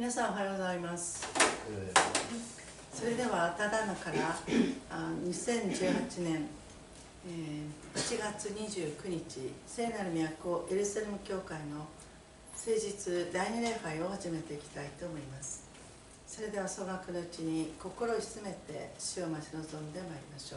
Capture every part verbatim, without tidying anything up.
皆さんおはようございます。それではただいまからにせんじゅうはちねんはちがつにじゅうくにち、聖なる都エルサレム教会の聖日第二礼拝を始めていきたいと思います。それでは総額のうちに心を静めて主を待ち望んでまいりましょう。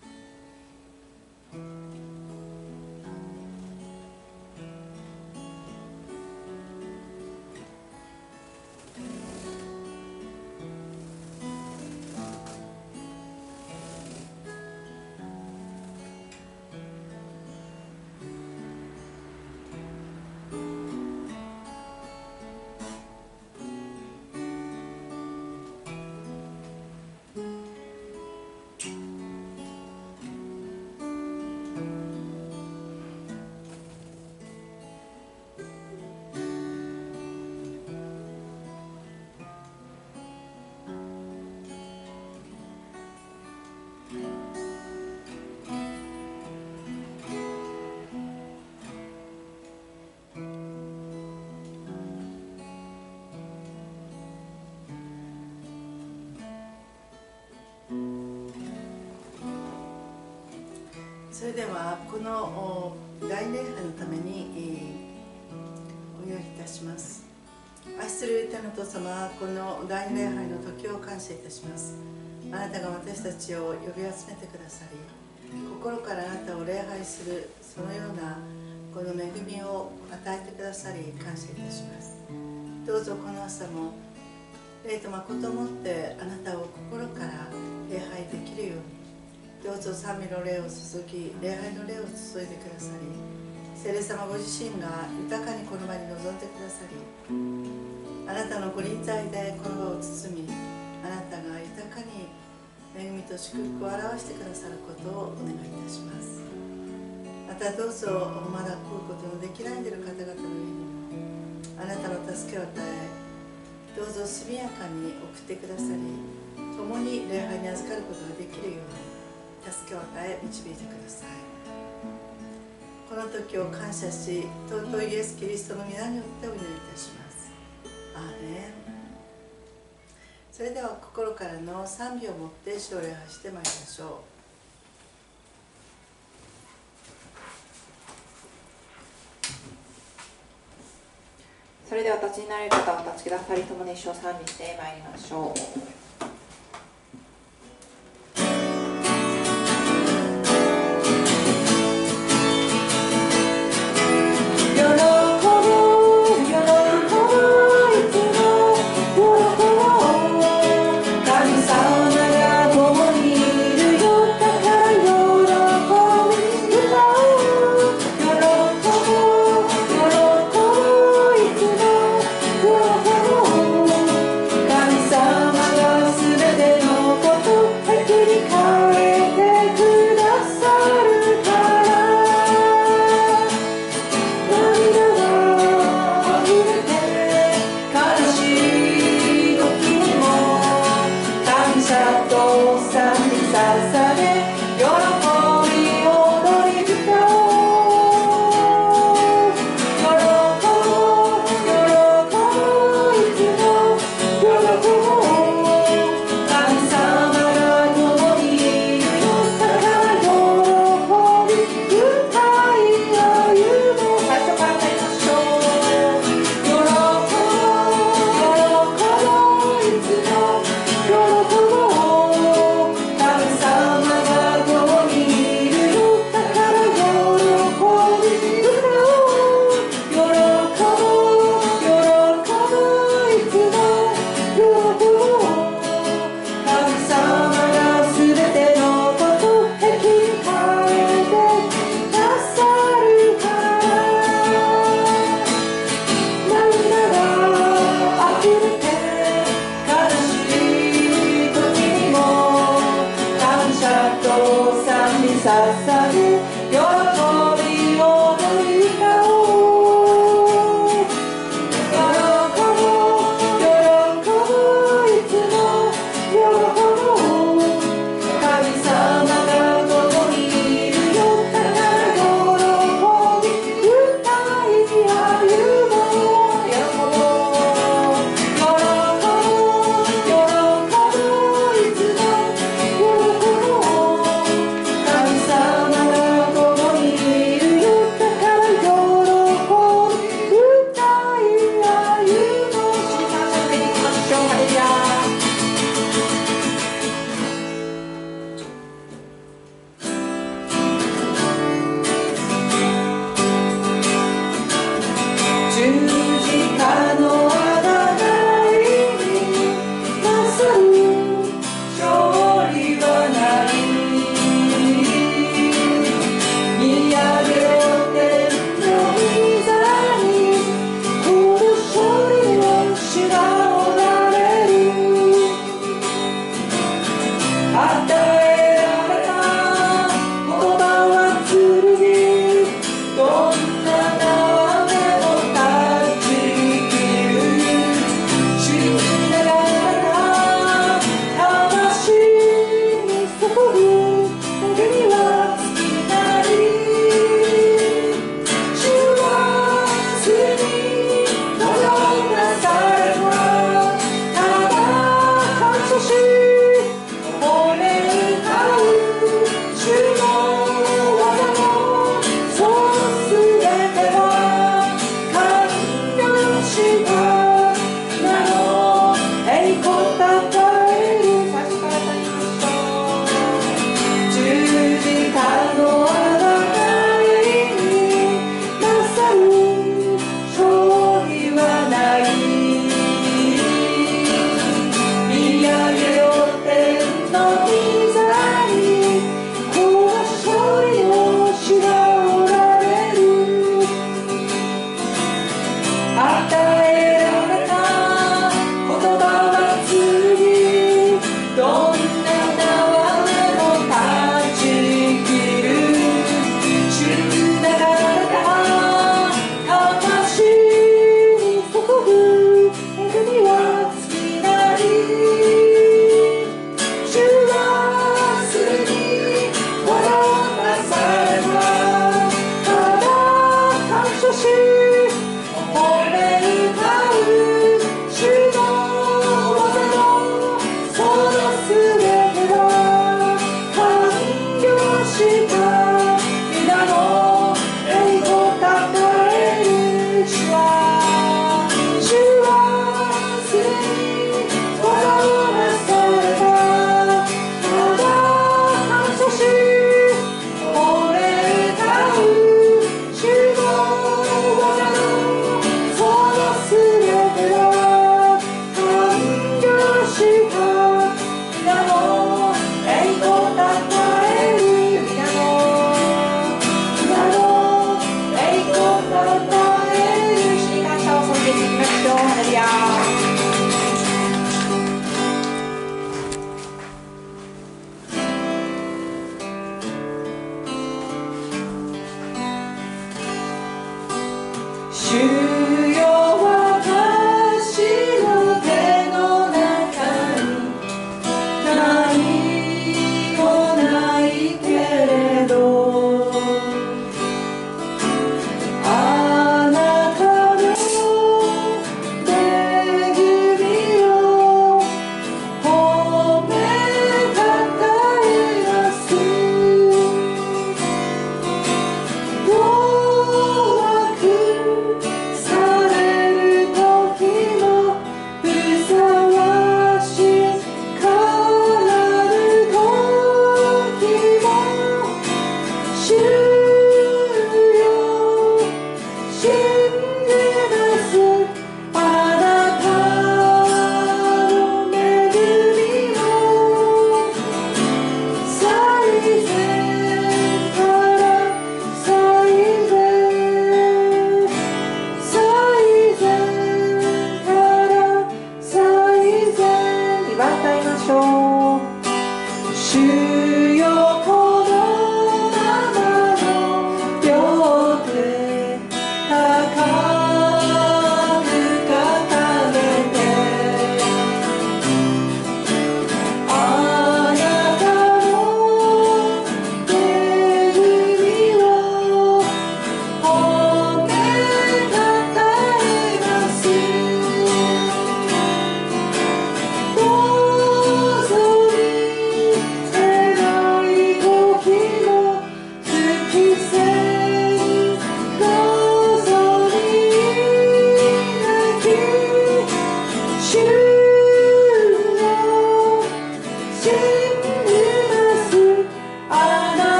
それではこの大礼拝のためにお祈りいたします。愛する天のお父様、この大礼拝の時を感謝いたします。あなたが私たちを呼び集めてくださり、心からあなたを礼拝するそのようなこの恵みを与えてくださり感謝いたします。どうぞこの朝も霊と誠をもってあなたを心から礼拝できるように、どうぞ賛美の霊を注ぎ、礼拝の霊を注いでくださり、聖霊様ご自身が豊かにこの場に臨んでくださり、あなたのご臨在でこの場を包み、あなたが豊かに恵みと祝福を表してくださることをお願いいたします。またどうぞまだ来ることのできないでいる方々の上にもあなたの助けを与え、どうぞ速やかに送ってくださり、共に礼拝に預かることができるように助けを与え導いてください。この時を感謝し、尊いイエス・キリストの皆によってお祈りいたします。アーメン。それでは心からの賛美をもって主を礼拝してまいりましょう。 それでは立ちになれる方はお立ちくださり、共に主を賛美してまいりましょう。 神様が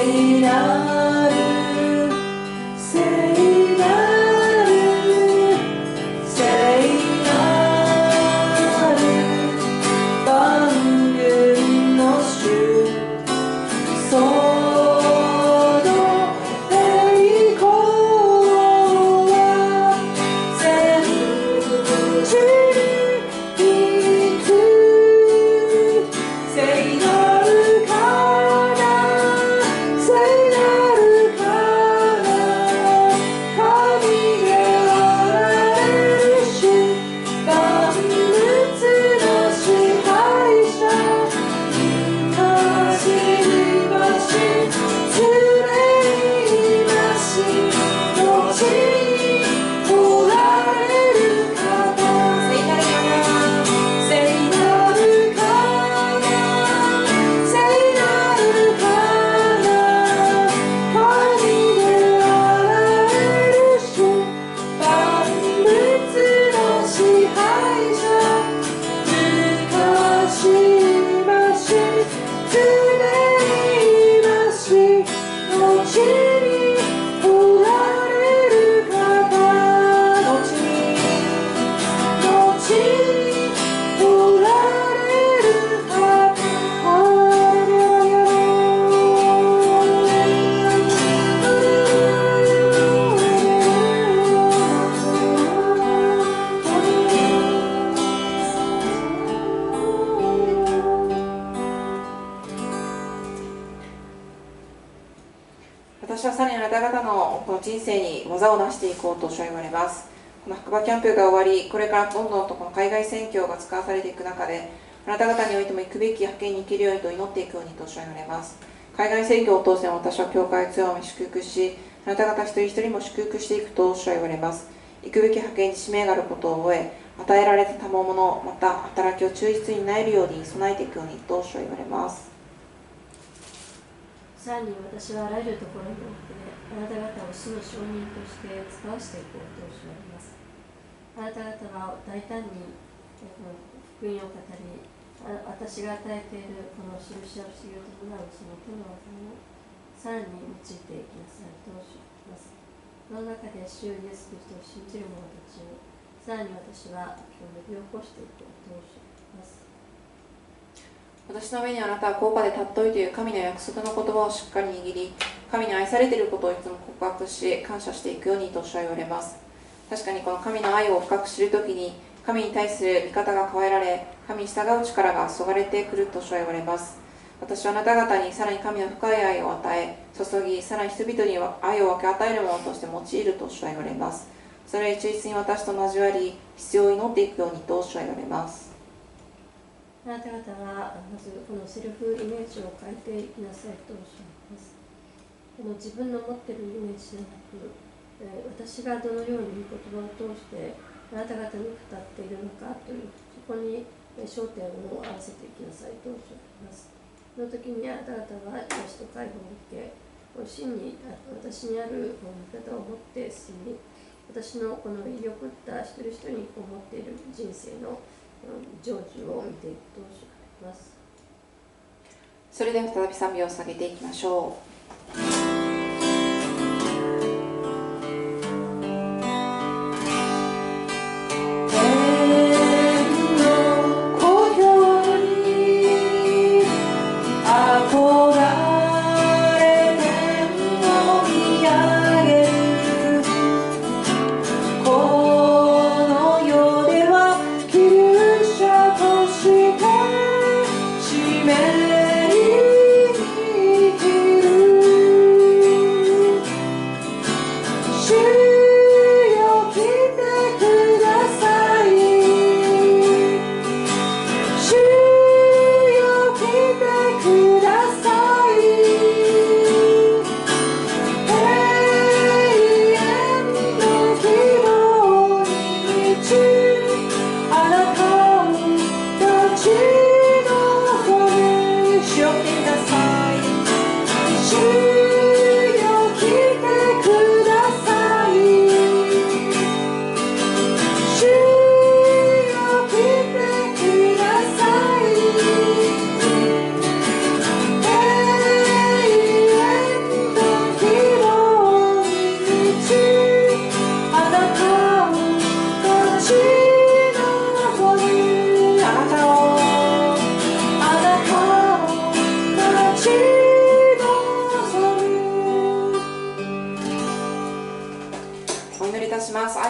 私はさらにあなた方のこの人生に技をなしていこうと言われます。この白馬キャンプが終わり、これからどんどんとこの海外宣教が使わされていく中で、あなた方においても行くべき派遣に行けるようにと祈っていくようにと言われます。海外宣教を通して私は教会を強め祝福し、あなた方一人一人も祝福していくと言われます。行くべき派遣に使命があることを覚え、与えられた賜物、また働きを忠実に担えるように備えていくようにと言われます。 さらに私はあらゆるところにおいてあなた方を主の証人として使わしていこうとおっしゃいます。あなた方は大胆に福音を語り、私が与えているこの印や不思議を伴うその手の技をさらに用いていきなさいとおっしゃいます。その中で主イエス・キリストを信じる者たちをさらに私は今日呼び起こしていこうとおっしゃいます。 私の上にあなたは高価で尊いという神の約束の言葉をしっかり握り、神に愛されていることをいつも告白し、感謝していくようにとおっしゃいます。確かにこの神の愛を深く知るときに、神に対する見方が変えられ、神に従う力が注がれてくるとおっしゃいます。私はあなた方にさらに神の深い愛を与え、注ぎ、さらに人々に愛を分け与えるものとして用いるとおっしゃいます。それは一律に私と交わり、必要を祈っていくようにとおっしゃいます。 あなた方はまずこのセルフイメージを変えていきなさいとおっしゃいます。この自分の持っているイメージではなく、えー、私がどのように御言葉を通してあなた方に語っているのかという、そこに焦点を合わせていきなさいとおっしゃいます。その時にあなた方は癒しと介護を受け、真に私にある見方を持って進み、私のこの入り送った一人一人にこう持っている人生の成就を見ていくとおっしゃいます。 それでは再び賛美を下げていきましょう。 ください。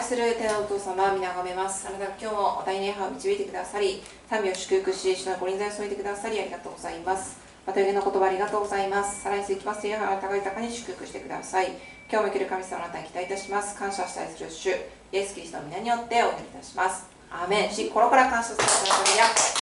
する天のお父様、皆がめます。あなたが今日も大礼拝を導いてくださり、民を祝福し、主のご臨在を添えてくださり、ありがとうございます。また、予言の言葉ありがとうございます。さらに続きますと、あなたが豊かに祝福してください。今日も生きる神様、あなたに期待いたします。感謝したりする主、イエス・キリストの皆によってお祈りいたします。アーメン。心から感謝する